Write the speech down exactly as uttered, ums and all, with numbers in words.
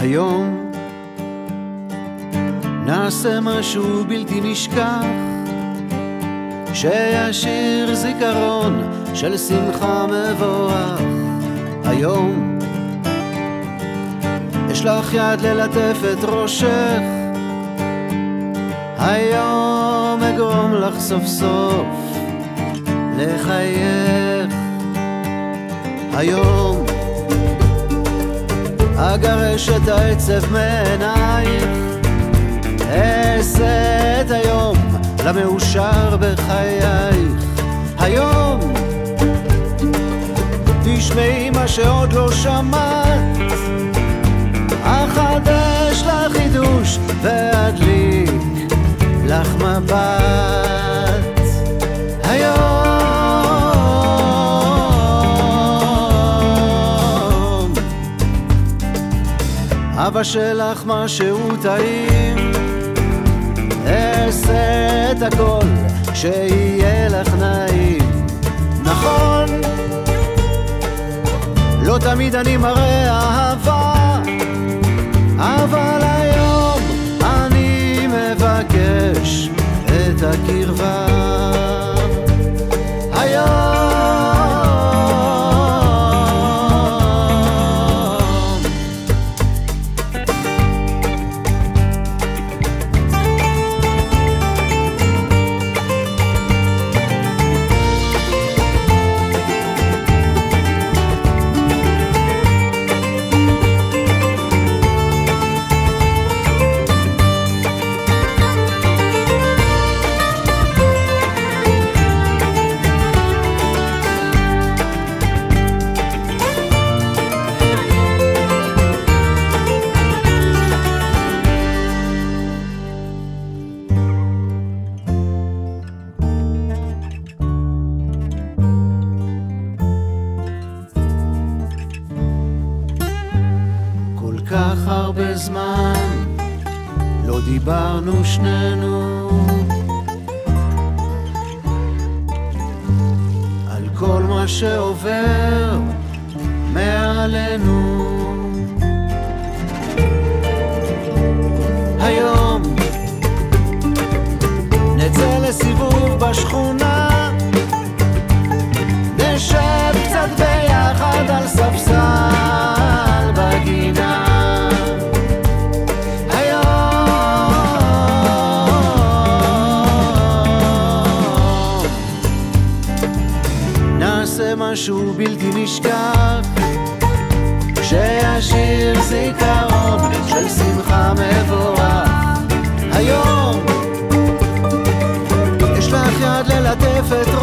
היום נעשה משהו בלתי נשכח, שישיר זיכרון של שמחה מבורך. היום אשלח יד ללטף את ראשך, היום אגרום לך סוף סוף לחייך. היום אגרש את העצב מעינייך, אעשה את היום למאושר בחייך. היום תשמעי מה שעוד לא שמעת, אחדש לך חידוש ואדליק לך מבט. היום אבא שלך משהו טעים, אעשה את הכל שיהיה לך נעים. נכון, לא תמיד אני מראה אהבה, אבל היום אני מבקש את הקרבה. היום כך הרבה זמן לא דיברנו שנינו על כל מה שעובר מעלינו. היום נצא לסיבוב בשכונה, נשב קצת ביחד על ספסל בגינה. נעשה משהו בלתי נשכח, שישיר זיכרון של שמחה מבורך. היום אשלח יד ללטף את